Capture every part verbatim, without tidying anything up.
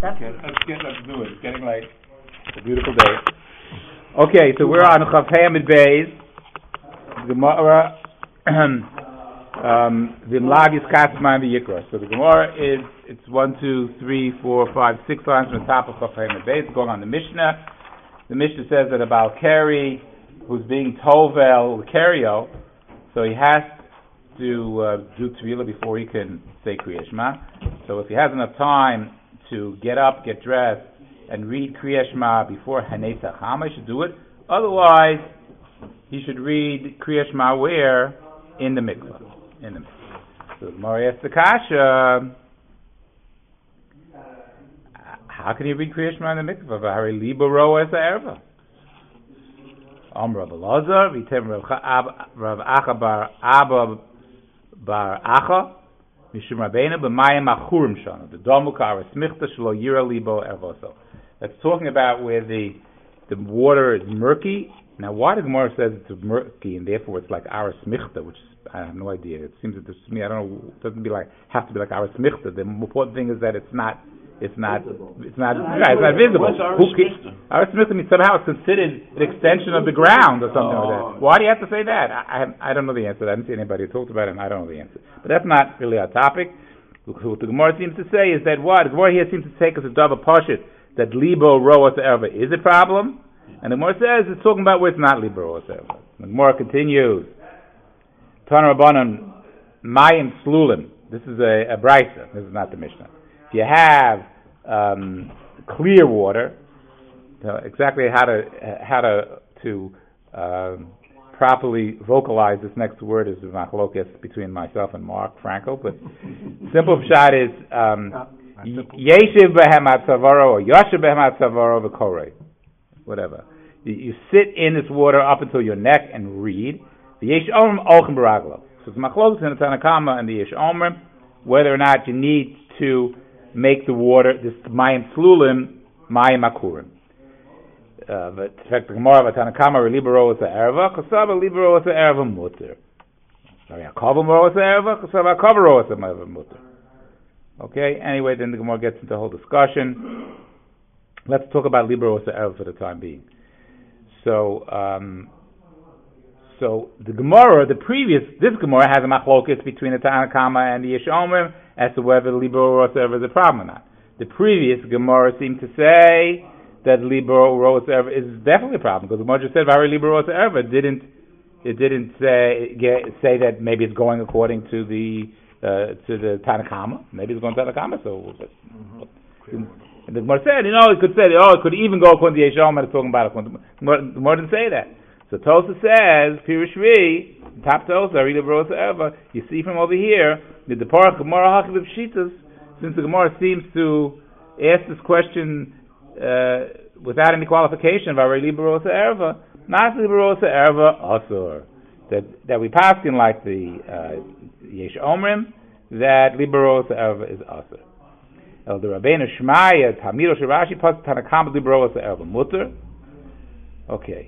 Okay, let's get, let's do it. It's getting late. It's a beautiful day. Okay, so we're on Chaf Hamid Beis. Gemara, um, Vimlagis Katzman V'Yikra. So the Gemara is, it's one, two, three, four, five, six lines from the top of Chaf Hamid Beis, going on the Mishnah. The Mishnah says that about Keri, who's being Tovel Kerio, so he has to uh, do Tefillah before he can say Kriya Shema. So if he has enough time to get up, get dressed, and read Kriya Shema before Hanei Chama, he should do it. Otherwise, he should read Kriya Shema where? In the mikvah. In the mikvah. So the Gemara asks the Kasha, how can you read Kriya Shema in the mikvah? V'hari libo roa es ha'erva. Om Rav Elazar, v'tem Rav Acha bar Abba bar Acha, Mishum Rabbeinu b'mayim achurim shana. The domu ka'aras michta shelo yira libo ervoso. That's talking about where the the water is murky. Now, why the Gemara says it's murky and therefore it's like aras michta, which is, I have no idea. It seems that this to me, I don't know. It doesn't be like have to be like aras michta. The important thing is that it's not. It's not. Visible. It's not. No, right, it's not visible. Aras michta means somehow it's considered an extension of the ground or something oh. like that. Why do you have to say that? I, I I don't know the answer. I didn't see anybody who talked about it, and I don't know the answer. But that's not really our topic. What the Gemara seems to say is that what the Gemara here seems to take as a dava pashut that libo roas erva is a problem, and the Gemara says it's talking about where it's not libo roas erva. The Gemara continues. Tana Rabbanan mayim slulim. This is a, a brisa. This is not the Mishnah. If you have um, clear water, uh, exactly how to how to to um, properly vocalize this next word is machlokes between myself and Mark Franco. But simple shot is um, yeshiv behem atzavaro or yashiv behem atzavaro v'korei, whatever. You, you sit in this water up until your neck and read. The yesh omrim olchem baraglo. So it's machlokes in the Tanna Kama and the yesh omrim whether or not you need to make the water, this mayim slulim, mayim akurim. Uh, but in fact, the Gemara of Tanna Kama libero is the erva, kasava libero is the erva mutter. Sorry, akavam ro is the erva, kasava akavaro is the erva mutter. Okay. Anyway, then the Gemara gets into the whole discussion. Let's talk about libero is the erva for the time being. So, um, so the Gemara, the previous, this Gemara has a machlokes between the Tanna Kama and the Yesh Omrim as to whether the libero roas erva is a problem or not. The previous Gemara seemed to say that libero roas erva is definitely a problem because the Gemara just said very libero roas erva didn't it didn't say get, say that maybe it's going according to the uh, to the Tanna Kama. Maybe it's going to Tanna Kama. So mm-hmm. And the Gemara said, you know, it could say oh, it could even go according to Yesh Omrim. It's talking about it. The Gemara didn't say that. So Tosa says, Pirush Ri, top Tosa, libero roas erva. You see from over here the Deparach Gemara Hakiv Shitas, since the Gemara seems to ask this question uh, without any qualification of our libero roas erva, not libero roas erva asur. That that we pass in like the uh, Yesh Omrim that libero roas erva is asur. El the Rabbeinu Shmaya Tamiro Shirashi pas Tanna Kama libero roas erva mutter. Okay.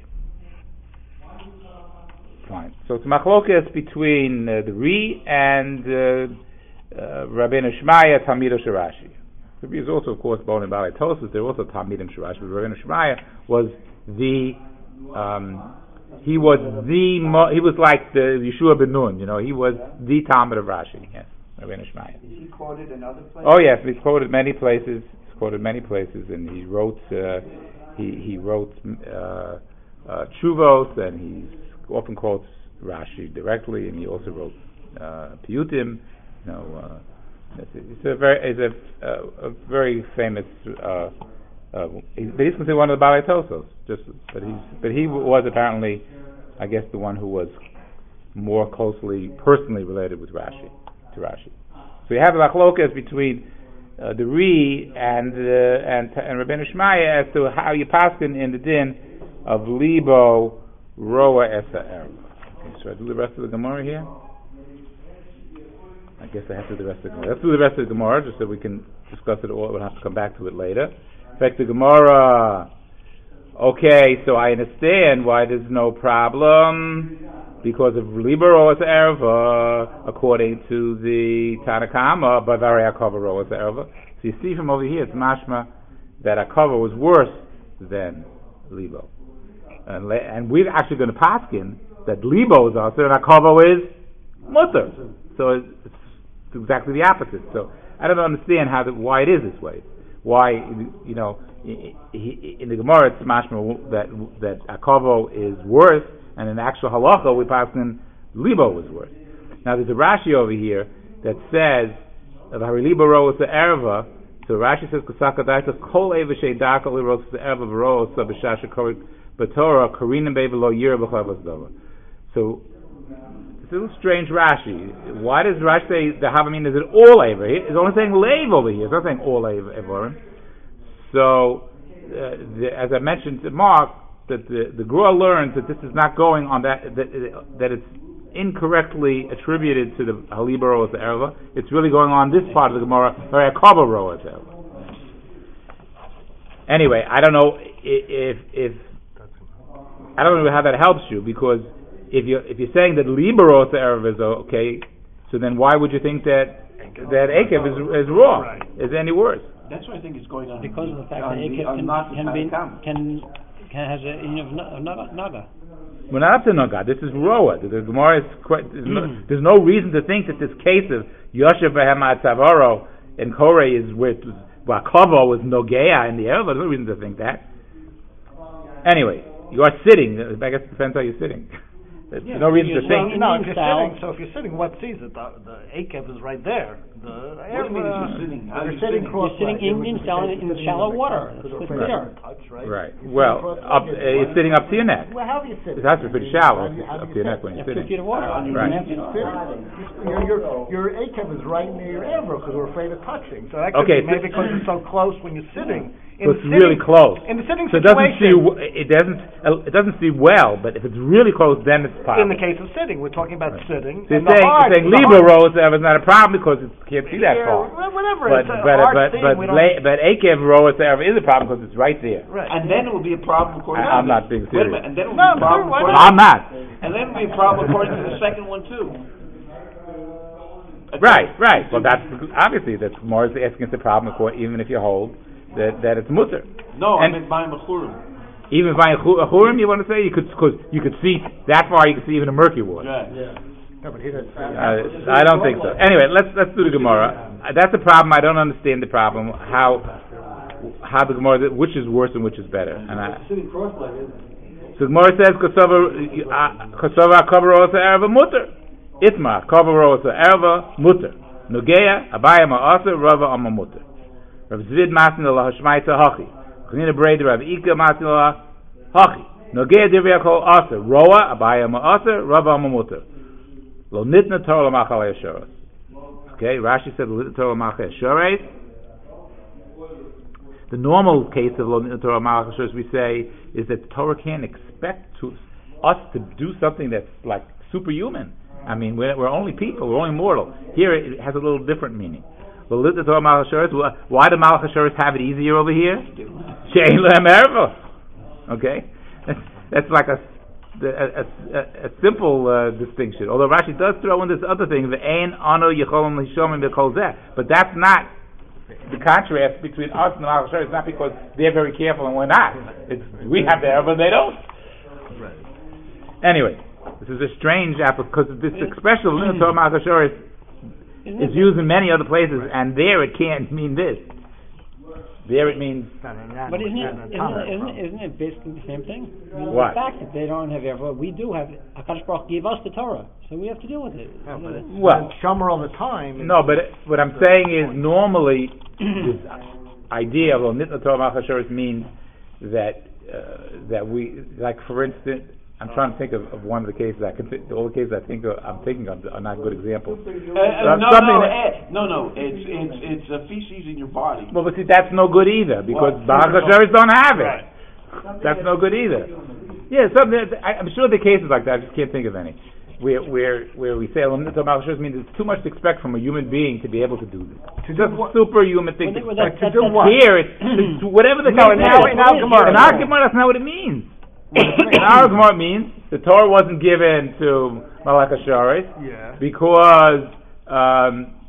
Fine. So it's machlokes between uh, the Ri and uh, uh, Rabbeinu Shmaya Talmido Shirashi. The Ri is also, of course, born in Balei Tosas. They're also Talmidim Shirashi. But Rabbeinu Shmaya was the um, he was the mo- he was like the Yeshua ben Nun. You know, he was the Talmid of Rashi. Yes, Rabbeinu Shmaya. Is he quoted in other places? Oh yes, he's quoted many places. He's quoted many places, and he wrote uh, he he wrote uh, uh, Chuvos, and he's often quotes Rashi directly, and he also wrote uh, Piyutim. You know, uh, it's, a, it's a very, it's a, uh, a very famous. Uh, uh, he, but he's considered one of the Balei Tosos. Just, but he's, but he was apparently, I guess, the one who was more closely, personally related with Rashi, to Rashi. So you have the machlokas between uh, the Ri and uh, and and Rabbeinu Shmaya as to how you paskin in the din of libo roa esa erva. Okay, so I do the rest of the Gemara here. I guess I have to do the rest of the Gemara. Let's do the rest of the Gemara just so we can discuss it all. We'll have to come back to it later. In fact, the Gemara. Okay, so I understand why there's no problem because of libero esa erva according to the Tanna Kama, but very akava roa esa erva. So So you see from over here, it's mashma that Akava was worse than Libo. And, and we're actually going to paskin that Libo is also and Akava is mutter. So it's, it's exactly the opposite. So I don't understand how the, why it is this way. Why, you know, in the Gemara it's mashma that that Akava is worse, and in the actual halacha we paskin Libo was worse. Now there's a Rashi over here that says of Hari Libo ro was the erva. So Rashi says Kosaka Daita Kol Eva Sheidaka Li Ro the erva v'ro so b'shasha korik b'Torah Karinim Beva Lo Yira b'Chavas Dova. So it's a little strange Rashi. Why does Rashi say the Havamim is it all Eva? It's only saying Leiv over here. It's not saying all Eva. So uh, the, as I mentioned to Mark, that the the Gra learns that this is not going on that that, that it's incorrectly attributed to the Halibah as the Erva. It's really going on this part of the Gemara, or Akava Ro as Erva. Anyway, I don't know if if I don't know how that helps you, because if you if you're saying that Libero as the Erva is okay, so then why would you think that that Akev is is raw? Right. Is any worse? That's what I think is going on. Because of the fact that Akev can can, be, can can has a you know naga. We're not up to Naga. This is Roa. The Gemara is quite. There's no, there's no reason to think that this case of Yosef V'Hema Tzavaro and Kore is with Wakavo was Nogea in the Erva. There's no reason to think that. Anyway, you are sitting. I guess it depends how you're sitting. There's yeah, no reason to think. No, if you're sitting, so if you're sitting, what sees it? The, the Akev is right there. The what do you mean if you're sitting? How you're you sitting, you're sitting in, in, in, in shallow water. It's clear. Touch, right? Right. Well, up, uh, you're sitting up to your neck. Well, how do you sit? It has to be pretty shallow up to your neck when you're sitting. Feet of water. Right. Your your your Akev is right near your Erva because we're afraid of touching. So that could okay, be maybe because it's so close when you're sitting. So it's sitting, really close. In the sitting so it doesn't see situation, it doesn't it doesn't see well, but if it's really close, then it's possible. In the case of sitting, we're talking about right. sitting. So you're saying, hard, saying Libra row is not a problem because it can't see that yeah, far. Whatever. But it's but hard but thing, but but, but Akev row is a problem because it's right there. Right. And then it will be a problem according I, to I'm not being serious. Wait a minute, and then it will no, be a problem no, according I'm not. And then it will be a problem according to the second one too. Right, right. Well, that's obviously that's more asking the problem, even if you hold that that it's mutter. No, and I meant buying a churim. Even buying a churim, you want to say you could because you could see that far. You could see even a murky water. Right. Yeah. No, but he doesn't. Uh, I don't think so. Anyway, let's let's do the Gemara. Uh, that's the problem. I don't understand the problem. How how the Gemara, which is worse and which is better. And I, sitting cross-legged. So the Gemara says Kosova Kosova Kavaro Osa Erva Mutter. Itma Kavaro Osa Erva Mutter. Nogea Abaya Ma'asa Rava Amma Mutter. Rav Zvid Masin Allah Hashmaita Hachi. Chanina Breda Rav Ika Masin Allah Hachi. Nogea Divya Kol Asa Roa Abaya Ma'asa Rava Amma Mutter. Lo Nitna Torah Machal Yeshoros. Okay, Rashi said Lo Nitna Torah Machal Yeshoros. The normal case of Lo Nitna Torah Machal Yeshoros we say is that the Torah can't expect to us to do something that's like superhuman. I mean, we're, we're only people, we're only mortal. Here it has a little different meaning. Why do Malach HaShoros have it easier over here? She'ein lehem erva. Okay, that's, that's like a a, a, a simple uh, distinction. Although Rashi does throw in this other thing, the ein ano yicholim lishomim b'kol zeh, but that's not the contrast between us and the Malach HaShoros. It's not because they're very careful and we're not. It's we have the erva, they don't. Anyway, this is a strange apple because this expression of Torah Malach HaShoros is used in many other places, and there it can't mean this. There it means. But isn't it, isn't it, isn't it, isn't it basically the same thing? I mean, what? The fact that they don't have ever, we do have. HaKadosh Baruch gave us the Torah, so we have to deal with it. Yeah, but it's well, shomer all the time. No, but it, what I'm saying is normally this idea of Nitna Torah Malach HaShoros means that uh, that we, like for instance. I'm trying to think of, of one of the cases. I can th- all the cases I think of, I'm thinking of are not good examples. Uh, uh, no, no, that, no, no. It's it's it's a feces in your body. Well, but see, that's no good either because Malach HaShoros don't have it. Right. That's no good either. Yeah, something. I, I'm sure there are cases like that. I just can't think of any. Where where where we say Malach HaShoros means it's too much to expect from a human being to be able to do this. To just a superhuman thing to expect. To do what? Here, it's, it's whatever the case is. In our Gemara, that's not what it means. In our Gemara means the Torah wasn't given to Malach HaShoros yeah. because um, uh,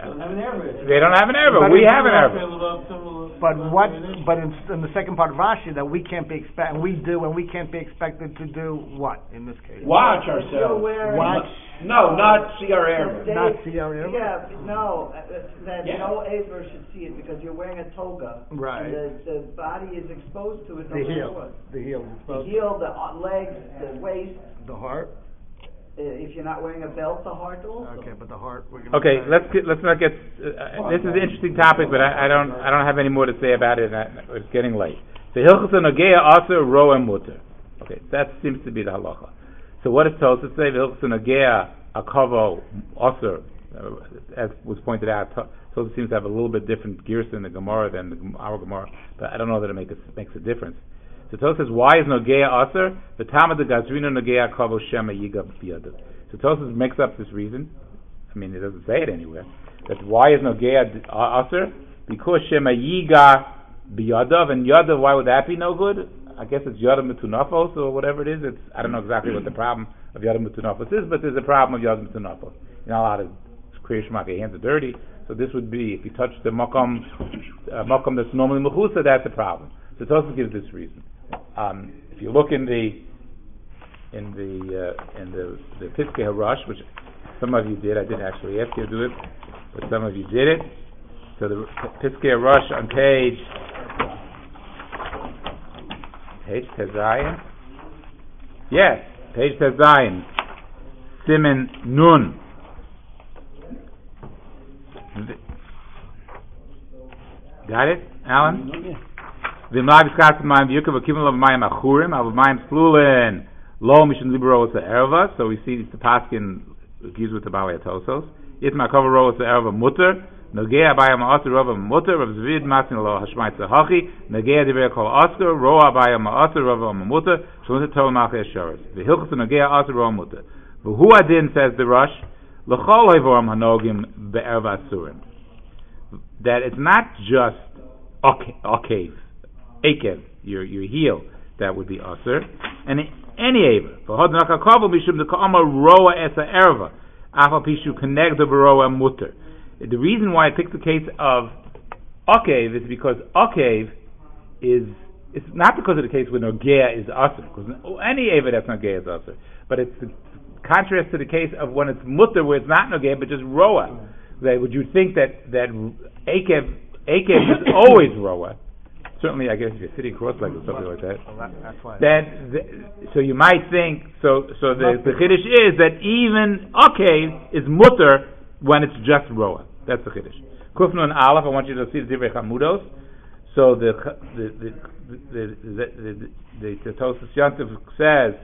They don't have an erva. We have an erva. But what? But in, in the second part of Rashi, that we can't be expect, and we do, and we can't be expected to do what in this case? Watch ourselves. Watch. No, not see our erva. Not see our erva. Yeah, no, uh, that Yeah. no aver should see it because you're wearing a toga. Right. And the, the body is exposed to it. No The matter heel. what. The heel. The heel, the uh, legs, the waist. The heart. Uh, if you're not wearing a belt, the heart also. Okay, but the heart. We're gonna Okay, say- let's get, let's not get. Uh, this is an interesting topic, but I, I don't I don't have any more to say about it. And I, it's getting late. The hilchos nogea aser roa mutter. Okay, that seems to be the halacha. So what does Tosfos say? The hilchos nogea akavo aser, as was pointed out. Tosfos seems to have a little bit different gears in the Gemara than the, our Gemara, but I don't know that it makes a, makes a difference. So Tosfos says, why is nogea aser? The Talmud the Gazrino nogea akavo shema yiga biyadav. So Tosfos makes up this reason. I mean, it doesn't say it anywhere. That's why is nogea aser? Because shema yiga biyadav, and yadav, why would that be no good? I guess it's yadav mitunafos or whatever it is. It's I don't know exactly what the problem of yadav mitunafos is, but there's a problem of yadav mitunafos. You're not allowed to create shema, your hands are dirty. So this would be if you touch the makom, uh, makom that's normally mechusa, that's a problem. So Tosfos gives this reason. Um, if you look in the in the uh, in the the Piskei Harush, which some of you did, I didn't actually ask you to do it, but some of you did it. So the Piskei Harush on page page Tezayin, yes, page Tezayin, Siman Nun. Got it, Alan? Yeah. V'imlag v'skatzim mayim v'yukav v'kivim lov mayim achurim av mayim slulin lo mishun libero the erva. So we see the paskin agrees with the Baalei Tosfos. It makov ro the erva mutter nogea bayam aser rova mutter rav zvid masin lo hashmai tzahachi nogea divrei kol aser roa bayam aser rova mutter shloset tol malchei sharas v'hilchos nogea aser rova mutter v'hu adin, says the Rush, l'chol hevorim hanogim be'erva asurim, that it's not just okav, akev, your your heel, that would be aser, and any aver. For hodnakakavu mishum the ka'ama roa esa erva, afal pishu connect the baroa mutter. The reason why I picked the case of okav is because okav is it's not because of the case where nogea is aser, because any aver that's nogea is aser, but it's the contrast to the case of when it's mutter where it's not nogea but just roa. That would you think that that akev akev is always roa? Certainly, I guess if you're sitting cross-legged or something like that. Well, that that's why. Then, the, so you might think. So, so the the chiddush is that even akev is mutter when it's just roa. That's the chiddush. Kufnu and Aleph. I want you to see the divrei Chamudos. So the the the the the the, the, the Tosfos Yontif says,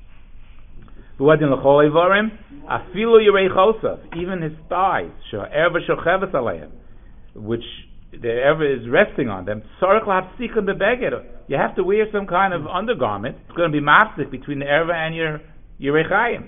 even his thighs, which the erva is resting on them, you have to wear some kind of undergarment. It's going to be mafsik between the erva and your your rechayim.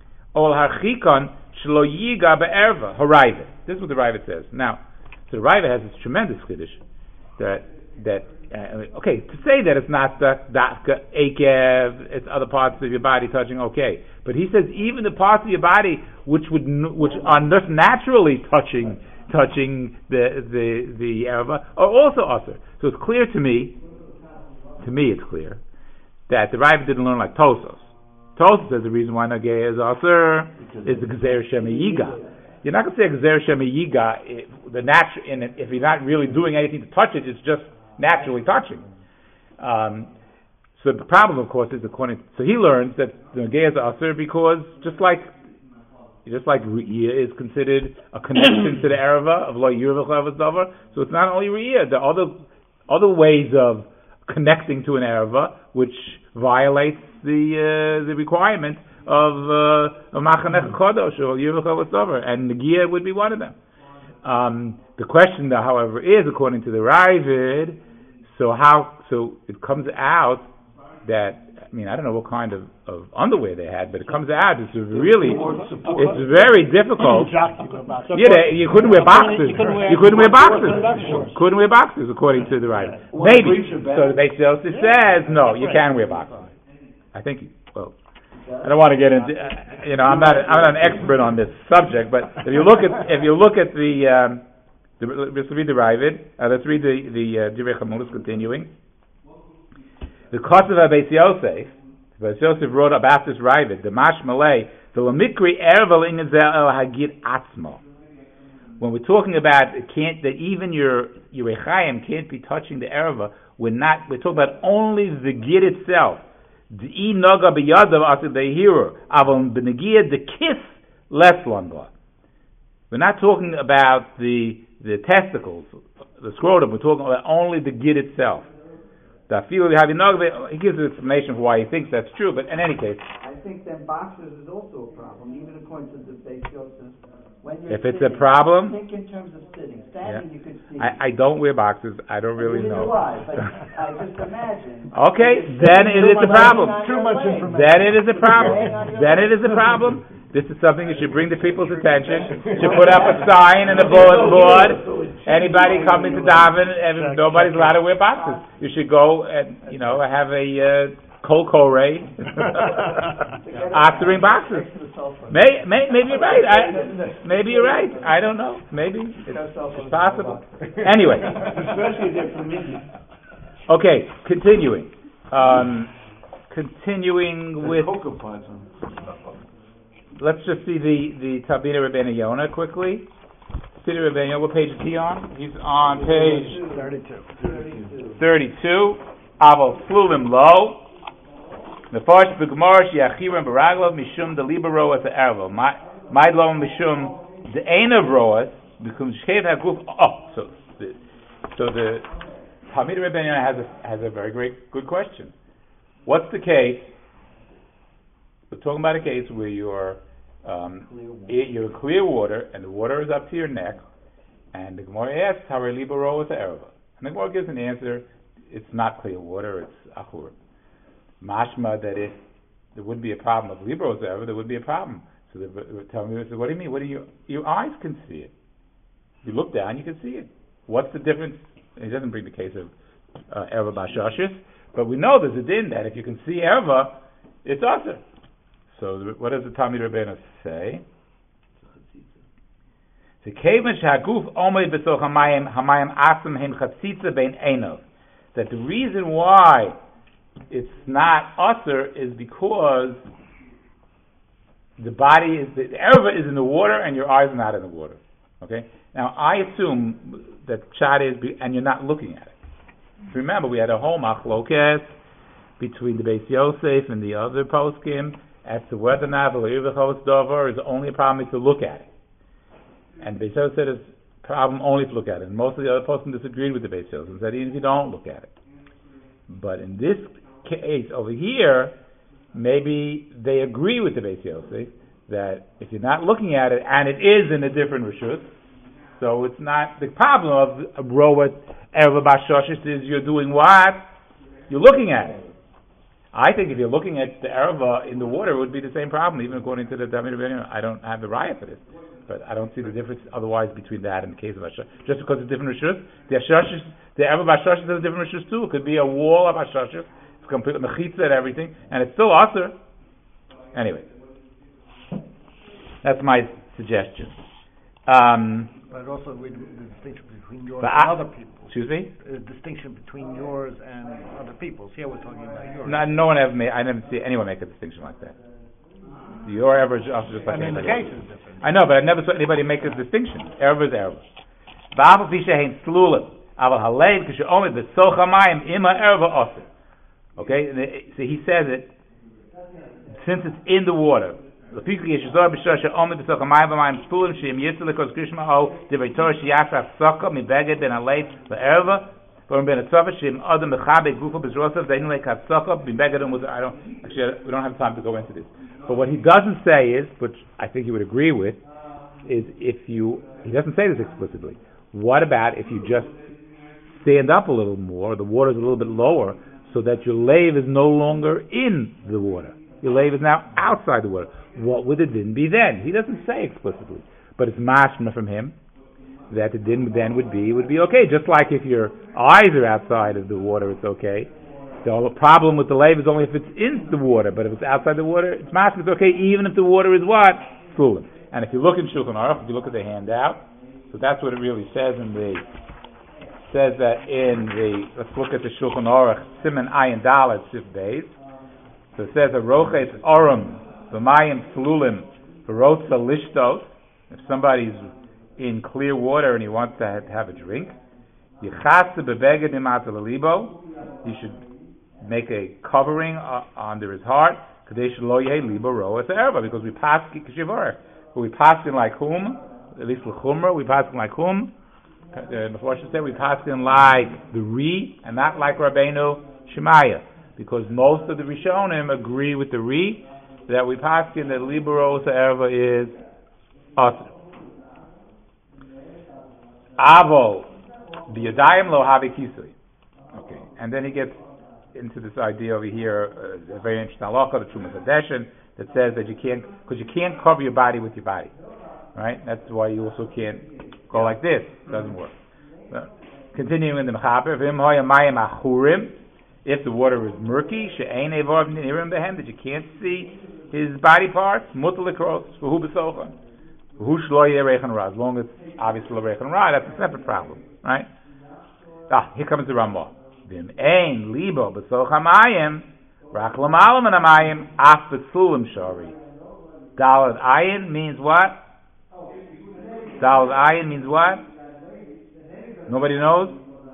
This is what the Ravid says. Now, so the Ravid has this tremendous chiddush that that uh, okay, to say that it's not the dafka akev, it's other parts of your body touching, okay, but he says even the parts of your body which would which are just naturally touching touching the the the erva are also usher. So it's clear to me, to me it's clear that the Ravid didn't learn like Tosfos. Tosfos says the reason why nageh is usher is the gzer shema yiga. You're not going to say gzer shema yiga the natu- in it, if you're not really doing anything to touch it, it's just naturally touching. Um, so the problem, of course, is according. To, so he learns that the nageh is usher because just like just like Re'iyah is considered a connection to the erva of lo yirvach davar. So it's not only Re'iyah. There are other other ways of connecting to an erva which violates the uh, the requirement of uh, a machanech kodosh or yirvach davar, and Negiah would be one of them. Um, the question, though, however, is according to the Ravid. So how? So it comes out that I mean I don't know what kind of, of underwear they had, but it comes out it's really it's very difficult. Yeah, they, you couldn't wear boxers. You couldn't wear, you couldn't wear boxers. Couldn't wear boxers according to the Ravid. Maybe. So the Beis Yosef says no, you can wear boxers. I think. Well, I don't want to get into, uh, you know, I'm not, I'm not an expert on this subject, but if you look at, if you look at the, um, the let's read the Ravid, uh, let's read the the uh, Divrei Chamunis continuing. The Kosev HaBeis Yosef, Beis Yosef wrote about this Ravid, the Mash Malay, the Lamikri Ervel Ingezel El Hagid Atzmo. When we're talking about it can't, that even your your Echayim can't be touching the erva, we're not. We're talking about only the gid itself. The e naga biyadav after the hearer. Avon benegia the kiss less longer. We're not talking about the the testicles, the scrotum. We're talking about only the gid itself. The feel you have he gives an explanation for why he thinks that's true. But in any case, I think that boxers is also a problem, even according to the Beis Yosef. When you're if it's sitting, a problem, think in terms of sitting. Standing, yeah. you can see. I, I don't wear boxers. I don't really Neither know. do I, but I just imagine. Okay, then it is a problem. Too much information. Then it is a problem. Then it is a problem. This is something you should bring to people's attention. You should put up a sign and a bulletin board. Anybody coming to daven, and nobody's allowed to wear boxers. You should go and, you know, have a uh, kol koreh answering boxers. May, may, maybe you're right. I, maybe you're right. I don't know. Maybe it's, it's possible. Anyway. Okay, continuing. Um, continuing with. Let's just see the the Tabina Rebbeinu Yonah quickly. Tabina Rebbeinu Yonah, what page is he on? He's on page thirty-two. Thirty-two. Aval Flulim Lo. The first B'Gemar She'achirim B'Raglov Mishum the Libero as the Ervo. Maidlo Mishum the Ein of Roas becomes Shev Haguf. Oh, so the so the Tabina Rebbeinu Yonah has a has a very great good question. What's the case? We're talking about a case where you're um, you're clear water and the water is up to your neck, and the Gemara asks how are libero with the erva, and the Gemara gives an answer. It's not clear water; it's achur. Mashma that if there would be a problem of libero with the erva, there would be a problem. So they were telling me, "What do you mean? What do you? Your eyes can see it. You look down, you can see it. What's the difference?" He doesn't bring the case of uh, erva bashashis, but we know there's a din that if you can see erva, it's usher. So what does the Talmid Rebbeinu say? The kevan shaguf omed b'soch hamayim hamayim asim hem chatzitza bein einov. That the reason why it's not usher is because the body is the erva is in the water and your eyes are not in the water. Okay. Now I assume that pshat is be, and you're not looking at it. Remember, we had a whole machlokes between the Beis Yosef and the other poskim as to whether or not the dover is only a problem to look at it. And the Beis Yosef said it's a problem only to look at it. And most of the other poskim disagreed with the Beis Yosef and said even if you don't look at it. But in this case over here, maybe they agree with the Beis Yosef that if you're not looking at it and it is in a different reshut, so it's not the problem of Rowat Erva Bashoshis is you're doing what? You're looking at it. I think if you're looking at the erva in the water, it would be the same problem, even according to the Talmid Rebbeinu. I don't have the raya for this, but I don't see the difference otherwise between that and the case of Hashosh. Just because it's different rishus, the Hashosh, the erva Hashosh is a different rishus too. It could be a wall of Hashosh, it's complete mechitza and everything, and it's still aser. Anyway, that's my suggestion. Um, but also with the distinction between yours and I, other people. Excuse me? The distinction between yours and other people's. Here we're talking about yours. No, no one ever made, I never see anyone make a distinction like that. Your average also just like I mean, the case is different. I know, but I never saw anybody make this distinction. Erva is erva. Ba'afal fisha hein slulim. Aval halev kishu omed b'soch hamayim ima erva osir. Okay, so he says it since it's in the water. L'fikri yeshuzor b'shor she'omed b'soch hamayim b'mayim slulim she'im yitzul l'kos krishma o divrei she'yasra sokka mibeged ben alev l'erva. I don't actually we don't have time to go into this. But what he doesn't say is, which I think he would agree with, is if you he doesn't say this explicitly. What about if you just stand up a little more, the water is a little bit lower, so that your lave is no longer in the water. Your lave is now outside the water. What would the din be then? He doesn't say explicitly, but it's mashma from him that the din then would be would be okay. Just like if your eyes are outside of the water, it's okay. The only problem with the lave is only if it's in the water, but if it's outside the water, it's mashma, it's okay, even if the water is what? Full. And if you look in Shulchan Aruch, if you look at the handout, so that's what it really says in the, says that in the, let's look at the Shulchan Aruch, Siman Ayin Dalet Sif Beis. So it says, a roches orum, v'mayim flulim, v'rotza lishtos, if somebody's in clear water and he wants to have, have a drink, yichase bebeged imata lelibo, he should make a covering uh, under his heart, kadesh lo yeh libo roas erva, because we pass kishivarech, we pass in like whom, at least l'chumra, we pass in like whom, the Mephoshim said we pass in like the Ri, and not like Rabbeinu Shemaya, because most of the Rishonim agree with the Ri, that we pass in that libo roas erva is us. Avo biyadayim lo havi kisui. Okay, and then he gets into this idea over here, uh, a very interesting halacha, the Trumas Hadeshin, that says that you can't, because you can't cover your body with your body, right? That's why you also can't go like this. It doesn't work. So, continuing in the Mechaber, v'im hoya mayim achurim, if the water is murky, she'ein evav nirim behem, that you can't see his body parts, mutal likros, v'hu b'socha, v'hu shlo yeh rechen ra, as long as obviously rechen ra, that's a separate problem, right? Ah, here comes the Ramah. V'im ein libo b'socha mayim, rak l'malam and amayim, af b'sulim shari. Dalad ayin means what? Dalad ayin means what? Nobody knows?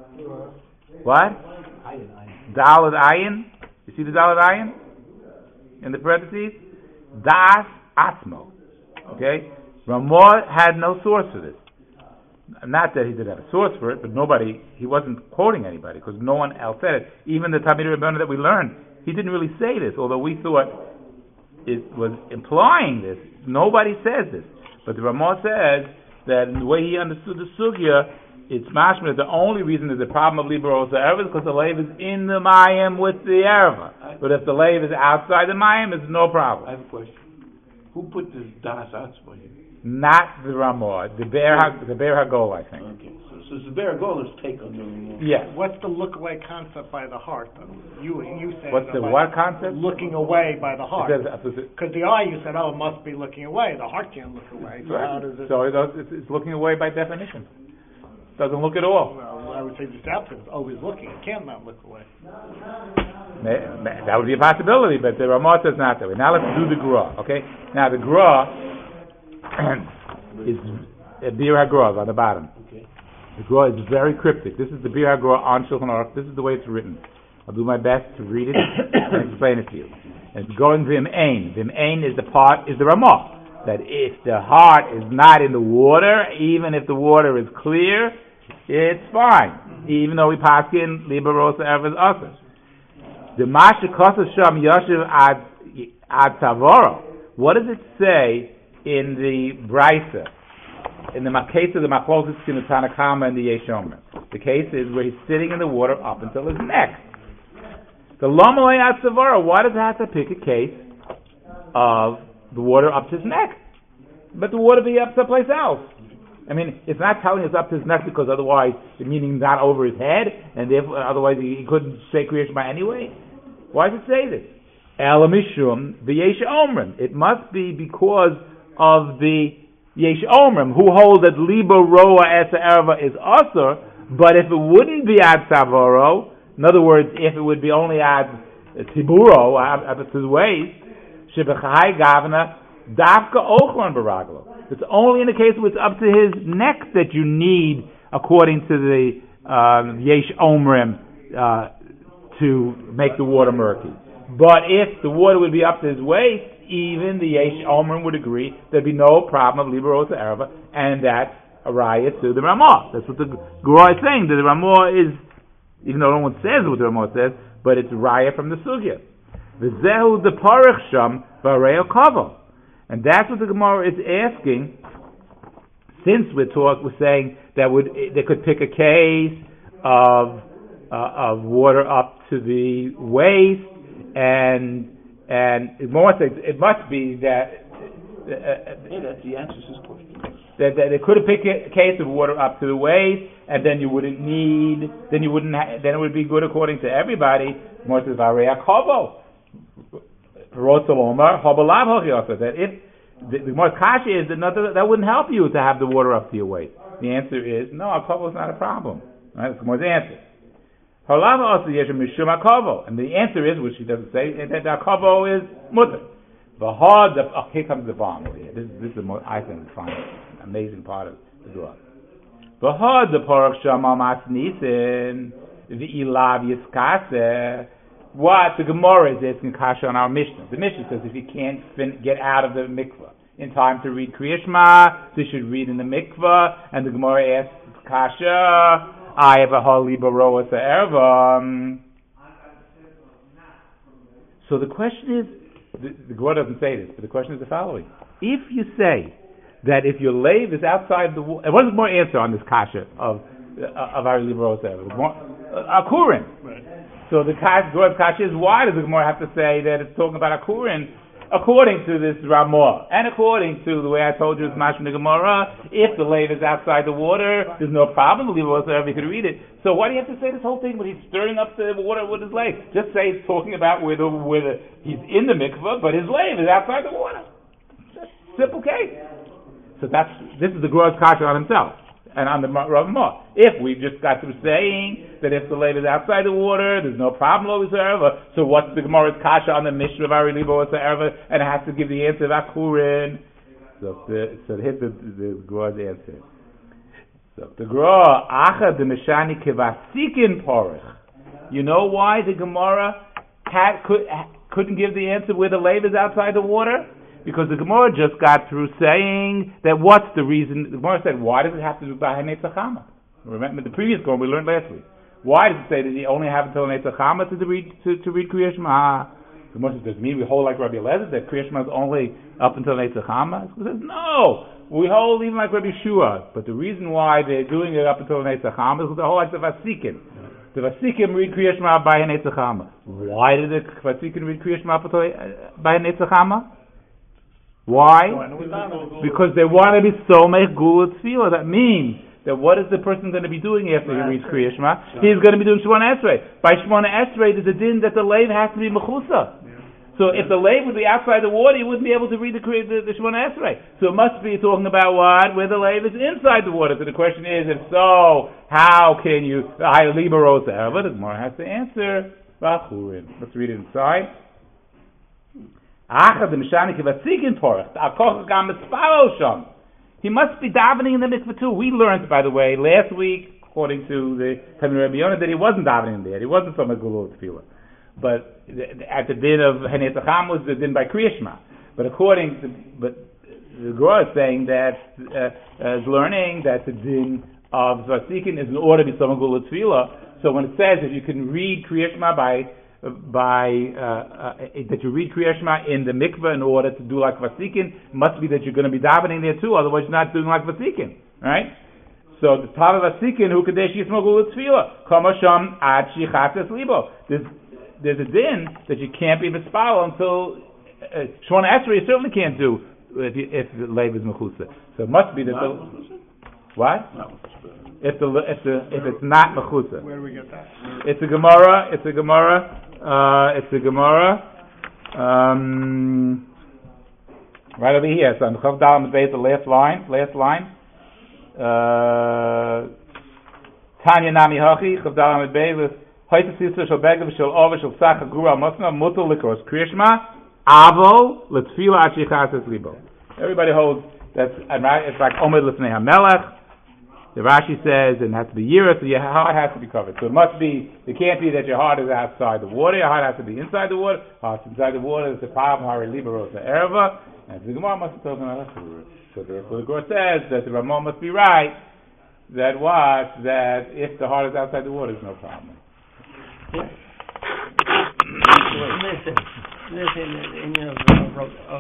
What? Dalad ayin. You see the Dalad ayin? In the parentheses? Das atmo. Okay? Ramah had no source for this. Not that he did have a source for it, but nobody, he wasn't quoting anybody, because no one else said it. Even the Talmidei Rebbeinu that we learned, he didn't really say this, although we thought it was implying this. Nobody says this. But the Ramah says that in the way he understood the sugya, it's mashma, the only reason there's a problem of libo roas erva is because the lave is in the mayim with the erva. But if the lave is outside the mayim, it's no problem. I have a question. Who put this das atzma here? Not the Ramah, the Be'er Ha- the Be'er HaGol, I think. Okay, so, so it's the Be'er HaGol's take on the Ramah. Yes. What's the look away concept by the heart, though? You you said. What's the by what concept? Looking away by the heart. It says- Because the eye, you said, oh, it must be looking away. The heart can't look away. So how does it? So it does- it's, it's looking away by definition. Doesn't look at all. Well, I would say just opposite. It's always looking. It can't not look away. May- may- That would be a possibility, but the Ramah says not that way. Now let's do the Gra. Okay. Now the Gra is a Bir HaGra on the bottom. Okay. The Gra is very cryptic. This is the Bir HaGra on Shulchan Aruch. This is the way it's written. I'll do my best to read it and explain it to you. And it's going Vim Ein. Vim Ein is the part, is the Ramah. That if the heart is not in the water, even if the water is clear, it's fine. Even though we pass in libo roas erva asur. The Masha Kosa Sham Yoshev Ad Ad Tavoro. What does it say in the Brisa, in the case of the Machlokas in the Tanna Kama and the Yesh Omer? The case is where he's sitting in the water up until his neck. The Lomalei Ad Tavoro. Why does it have to pick a case of the water up to his neck, but the water be up someplace else? I mean, it's not telling us up to his neck because otherwise, the meaning not over his head, and therefore otherwise he, he couldn't say Kriyash Shema anyway. Why does it say this? Elamishum v'yesh omrim. It must be because of the yesh omrim who hold that libo roa esa erva is asur, but if it wouldn't be ad savoro, in other words, if it would be only ad tiburo, ad to the waist, shebechai gavna dafka ochlon baraglo. It's only in the case where it's up to his neck that you need, according to the um, yesh omrim, uh, to make the water murky. But if the water would be up to his waist, even the yesh omrim would agree there'd be no problem of libo roas erva, and that's a raya to the Ramah. That's what the Gra is saying. That the Ramah is, even though no one says what the Ramah says, but it's raya from the sugya. V'zehu the parich sham b'arei kavo. And that's what the Gemara is asking. Since we're talk, we're saying that would they could pick a case of uh, of water up to the waist, and and it, more, it must be that. Uh, Hey, that's the answer to his question. that, that they could have picked a case of water up to the waist, and then you wouldn't need, then you wouldn't, ha- then it would be good according to everybody. More says Vareya Kovo, Rosalomar Hobalav Hochiyasa. That if the, the more kasha is that not, that wouldn't help you to have the water up to your waist. The answer is no. A kovo is not a problem. Right? That's more the answer. Halav also yeshem mishum akovo, and the answer is, which she doesn't say, that the akovo is mutter. The hard, the, oh, here comes the bomb over here. This, this is the most, I think, fun, amazing part of the Dua. The hard, the porach shama masnisin, the ilav yiskase. What the Gemara is asking kasha on our Mishnah. The Mishnah says if you can't fin- get out of the mikvah in time to read Kriya Shema, so you should read in the mikvah, and the Gemara asks kasha, I have a holy baroa erva. So the question is, the, the Gemara doesn't say this, but the question is the following: if you say that if your lave is outside the wall, and what is more answer on this kasha of uh, of our baroa erva? Akurin. Right. So the Gemara's kasha is, why does the Gemara have to say that it's talking about akurin? According to this Ramah, and according to the way I told you it's mashma the Gemara, if the lave is outside the water, there's no problem. The Levi could read it. So why do you have to say this whole thing when he's stirring up the water with his lave? Just say it's talking about where the where the, he's in the mikvah, but his lave is outside the water. Simple case. So that's this is the Gemara's kasha on himself and on the Ramah. If we just got through saying that if the lave is outside the water, there's no problem, always erva. So what's the Gemara's kasha on the Mishnah of Ari Libo erva, and it has to give the answer of Akurin. So the, so here's the, the Gemara's answer. So the Gemara Acha the Mishani Kevasikin Porich. You know why the Gemara had, could, couldn't give the answer where the lave is outside the water? Because the Gemara just got through saying that what's the reason? The Gemara said, why does it have to do with Bahei Netzachama? Remember the previous Gemara we learned last week. Why does it say that you only have until Netzachama to read to, to read Kriya Shema? The Gemara says, does it mean we hold like Rabbi Eliezer that Kriya Shema is only up until Netzachama? The Gemara says, no, we hold even like Rabbi Shua. But the reason why they're doing it up until Netzachama is because they hold like the Vasikin. The Vasikin read Kriya Shema by Netzachama. Why did the Vasikin read Kriya Shema by Netzachama? Why? Because they want to be somech gula tefillah. That means that what is the person going to be doing after he reads Kriya Shema? He's going to be doing Shemona Esrei. By Shemona Esrei, there's a din that the lave has to be mechusa. So if the lave would be outside the water, you wouldn't be able to read the the, the Shemona Esrei. So it must be talking about what? Where the lave is inside the water. So the question is, if so, how can you? I liberos there, but the Gemara has to answer. Let's read it inside. He must be davening in the mikveh too. We learned, by the way, last week, according to the Talmud Rabbi Yonah, that he wasn't davening there. He wasn't from a gulul tefillah. But at the din of Hanei Tzacham was the din by Kriya Shema. But according to, but the Gemara is saying that uh, is learning that the din of Zvasikin is in order to be some gulul tefillah. So when it says if you can read Kriya Shema by by uh, uh, that you read Kriya Shema in the mikveh in order to do like Vasikin, it must be that you're going to be davening there too, otherwise you're not doing like Vasikin, right? So the Tav Vasikin who kadesh yismogul tefillah kamasham ad shichates libo. There's there's a din that you can't be mispal until uh, Shemona Esrei you certainly can't do if, you, if the lave is mechusa. So it must be that the what? No. If the if the if it's not mechusa. Where do we get that? It's a Gemara. It's a Gemara. Uh, it's a Gemara. Um, right over here. So on the Chav Dalam Beis, the last line. Last line. Uh, Tanya Nami Hachi Chav Dalam Beis. Hoytes Yisrael Shel Begel Shel Over Shel Tzach Gura Mosna Mutal Likros Kriya Shema Avo L'Tfila Ad Shichates Libo. Everybody holds that's it's like Omer L'Fnei HaMelech. The Rashi says it has to be Yira, so your heart has to be covered. So it must be, it can't be that your heart is outside the water, your heart has to be inside the water. Heart's inside the water, it's a problem, Hari Liberos Erva, and the Gemara must have told them that. So therefore the Gemara says that the Ramah must be right, that what, that if the heart is outside the water, there's no problem. Listen, listen, in your